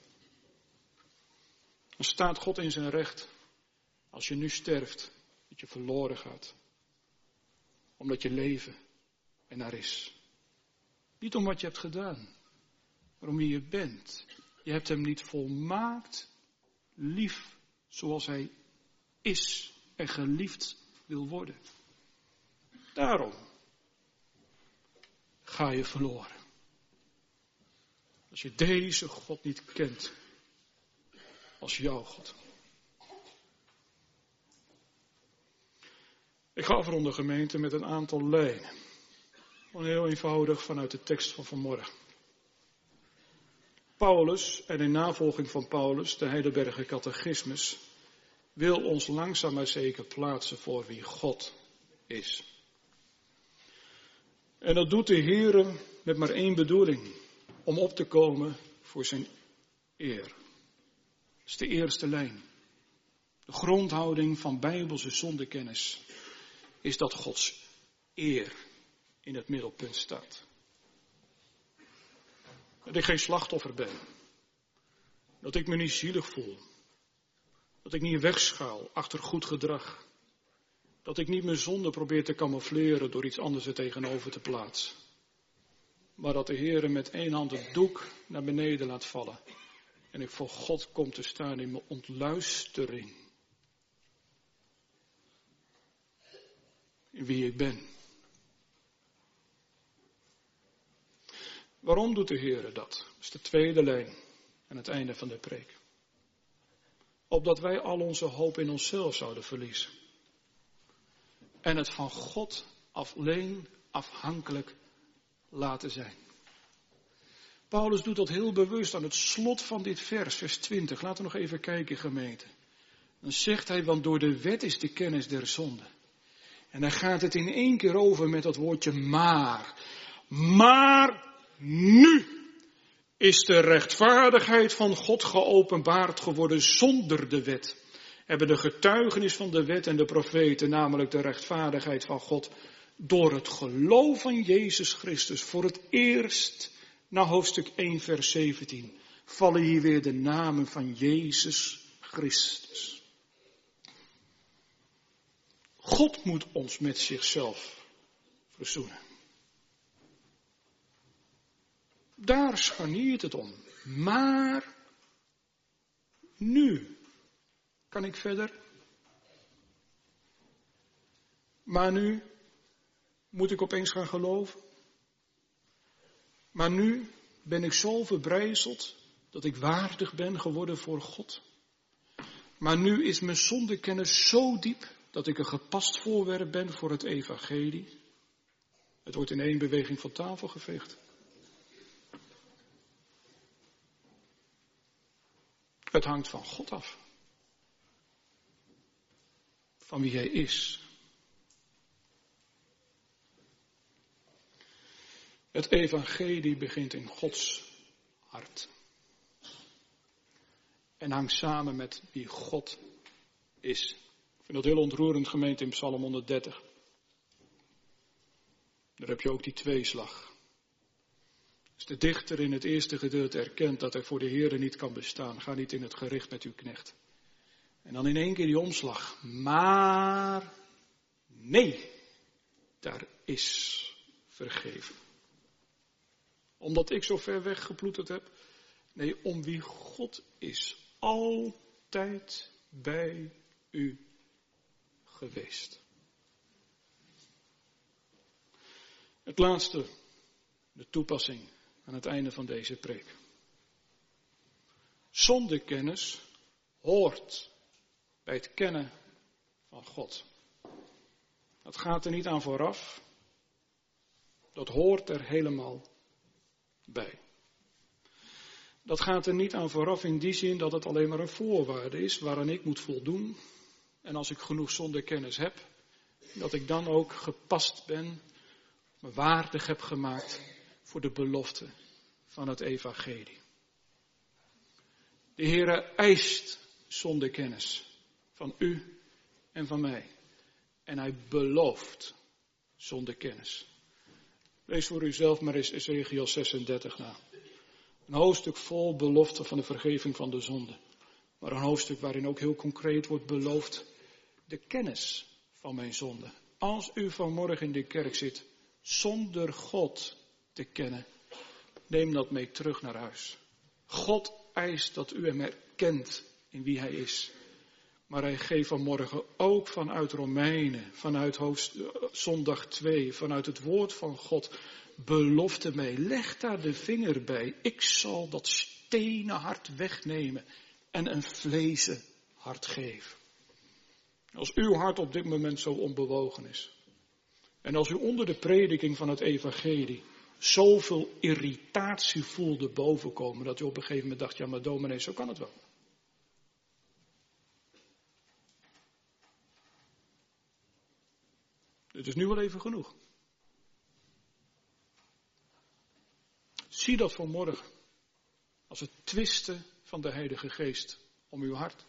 Dan staat God in zijn recht. Als je nu sterft, dat je verloren gaat. Omdat je leven er is. Niet om wat je hebt gedaan, maar om wie je bent. Je hebt hem niet volmaakt lief zoals hij is en geliefd wil worden. Daarom ga je verloren. Als je deze God niet kent als jouw God. Ik ga afronden, gemeente, met een aantal lijnen. Gewoon heel eenvoudig vanuit de tekst van vanmorgen. Paulus, en in navolging van Paulus, de Heidelberger Catechismus, wil ons langzaam maar zeker plaatsen voor wie God is. En dat doet de Heer met maar één bedoeling, om op te komen voor zijn eer. Dat is de eerste lijn. De grondhouding van Bijbelse zondekennis is dat Gods eer in het middelpunt staat. Dat ik geen slachtoffer ben. Dat ik me niet zielig voel. Dat ik niet wegschuil achter goed gedrag. Dat ik niet mijn zonde probeer te camoufleren door iets anders er tegenover te plaatsen. Maar dat de Heer met één hand het doek naar beneden laat vallen. En ik voor God kom te staan in mijn ontluistering. In wie ik ben. Waarom doet de Heer dat? Dat is de tweede lijn aan het einde van de preek. Opdat wij al onze hoop in onszelf zouden verliezen. En het van God alleen afhankelijk laten zijn. Paulus doet dat heel bewust aan het slot van dit vers, vers twintig. Laten we nog even kijken, gemeente. Dan zegt hij, want door de wet is de kennis der zonde. En dan gaat het in één keer over met dat woordje maar. Maar nu is de rechtvaardigheid van God geopenbaard geworden zonder de wet. Hebben de getuigenis van de wet en de profeten, namelijk de rechtvaardigheid van God, door het geloof van Jezus Christus, voor het eerst, na hoofdstuk één vers zeventien, vallen hier weer de namen van Jezus Christus. God moet ons met zichzelf verzoenen. Daar scharniert het om. Maar nu kan ik verder. Maar nu moet ik opeens gaan geloven. Maar nu ben ik zo verbrijzeld dat ik waardig ben geworden voor God. Maar nu is mijn zondekennis zo diep dat ik een gepast voorwerp ben voor het evangelie. Het wordt in één beweging van tafel geveegd. Het hangt van God af. Van wie hij is. Het evangelie begint in Gods hart. En hangt samen met wie God is. Ik vind dat heel ontroerend, gemeente, in Psalm honderddertig. Daar heb je ook die tweeslag. Als de dichter in het eerste gedeelte erkent dat hij voor de Heere niet kan bestaan, ga niet in het gericht met uw knecht. En dan in één keer die omslag. Maar nee, daar is vergeven. Omdat ik zo ver weg geploeterd heb? Nee, om wie God is. Altijd bij u geweest. Het laatste, de toepassing aan het einde van deze preek. Zondekennis hoort bij het kennen van God. Dat gaat er niet aan vooraf. Dat hoort er helemaal bij. Dat gaat er niet aan vooraf in die zin dat het alleen maar een voorwaarde is waaraan ik moet voldoen. En als ik genoeg zondekennis heb, dat ik dan ook gepast ben, me waardig heb gemaakt voor de belofte van het evangelie. De Heere eist zondekennis van u en van mij. En hij belooft zondekennis. Lees voor uzelf maar eens Ezechiel zesendertig na. Een hoofdstuk vol beloften van de vergeving van de zonde. Maar een hoofdstuk waarin ook heel concreet wordt beloofd de kennis van mijn zonde. Als u vanmorgen in de kerk zit zonder God te kennen, neem dat mee terug naar huis. God eist dat u hem erkent in wie hij is. Maar hij geeft vanmorgen ook vanuit Romeinen, vanuit hoofdstuk, zondag twee, vanuit het woord van God, belofte mee. Leg daar de vinger bij. Ik zal dat stenen hart wegnemen en een vlezen hart geven. Als uw hart op dit moment zo onbewogen is. En als u onder de prediking van het evangelie zoveel irritatie voelde bovenkomen, dat u op een gegeven moment dacht, ja maar dominee, zo kan het wel. Dit is nu wel even genoeg. Zie dat vanmorgen als het twisten van de Heilige Geest om uw hart.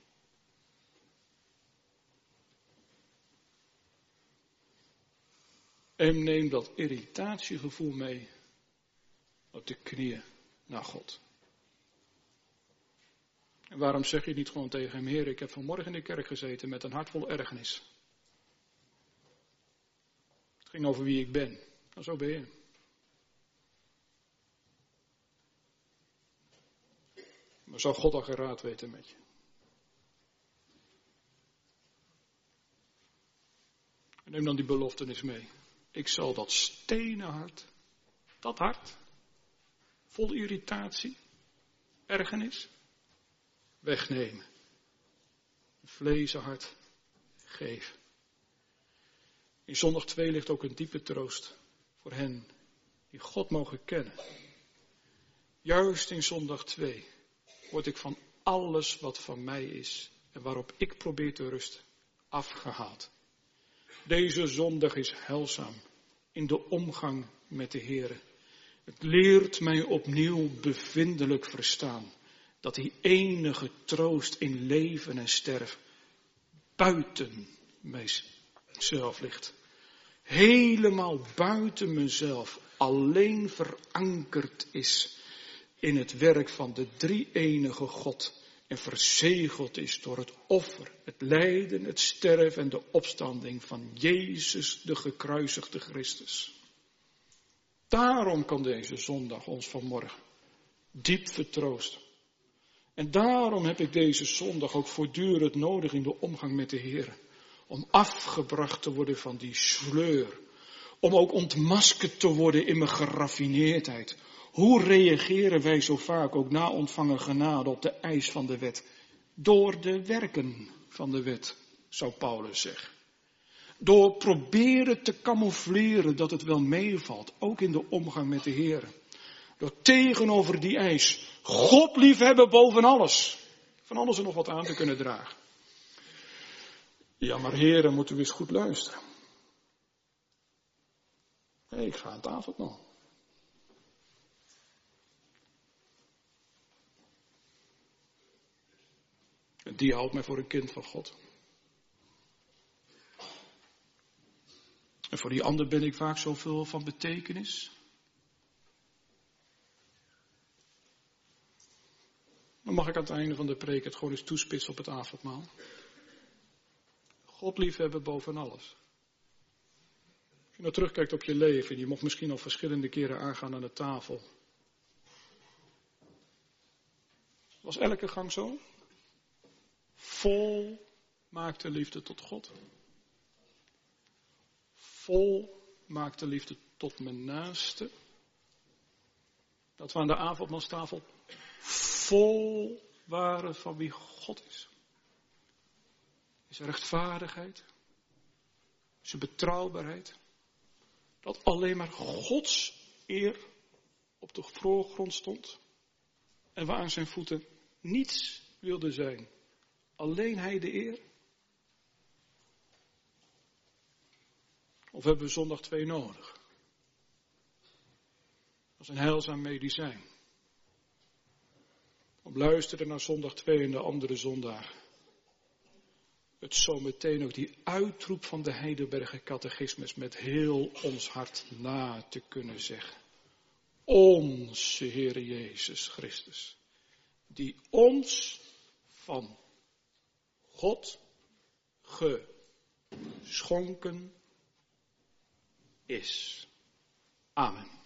En neem dat irritatiegevoel mee op de knieën naar God. En waarom zeg je niet gewoon tegen hem, Heer, ik heb vanmorgen in de kerk gezeten met een hart vol ergernis. Het ging over wie ik ben. Nou, zo ben je. Maar zou God al geen raad weten met je? En neem dan die beloftenis mee. Ik zal dat stenen hart, dat hart, vol irritatie, ergernis, wegnemen. Een vlezen hart geven. In zondag twee ligt ook een diepe troost voor hen die God mogen kennen. Juist in zondag twee word ik van alles wat van mij is en waarop ik probeer te rusten, afgehaald. Deze zondag is heilzaam in de omgang met de Heere. Het leert mij opnieuw bevindelijk verstaan dat die enige troost in leven en sterven buiten mijzelf ligt. Helemaal buiten mezelf, alleen verankerd is in het werk van de drie-enige God en verzegeld is door het offer, het lijden, het sterven en de opstanding van Jezus, de gekruisigde Christus. Daarom kan deze zondag ons vanmorgen diep vertroosten. En daarom heb ik deze zondag ook voortdurend nodig in de omgang met de Heer. Om afgebracht te worden van die sleur. Om ook ontmaskerd te worden in mijn geraffineerdheid. Hoe reageren wij zo vaak ook na ontvangen genade op de eis van de wet? Door de werken van de wet, zou Paulus zeggen. Door proberen te camoufleren dat het wel meevalt, ook in de omgang met de Heer. Door tegenover die eis God liefhebben boven alles. Van alles en nog wat aan te kunnen dragen. Ja, maar heren, moeten we eens goed luisteren. Hey, ik ga aan tafel nog. En die houdt mij voor een kind van God. En voor die ander ben ik vaak zoveel van betekenis. Dan mag ik aan het einde van de preek het gewoon eens toespitsen op het avondmaal. God liefhebben boven alles. Als je nou terugkijkt op je leven, je mocht misschien al verschillende keren aangaan aan de tafel. Was elke gang zo? Vol maakte liefde tot God. Vol maakte liefde tot mijn naaste. Dat we aan de avondmaalstafel vol ware van wie God is. Zijn rechtvaardigheid, zijn betrouwbaarheid. Dat alleen maar Gods eer op de voorgrond stond. En waar aan zijn voeten niets wilde zijn. Alleen hij de eer. Of hebben we zondag twee nodig? Als een heilzaam medicijn. Om luisteren naar zondag twee en de andere zondag. Het zo meteen ook die uitroep van de Heidelberger Catechismus met heel ons hart na te kunnen zeggen. Onze Heer Jezus Christus, die ons van God geschonken is. Amen.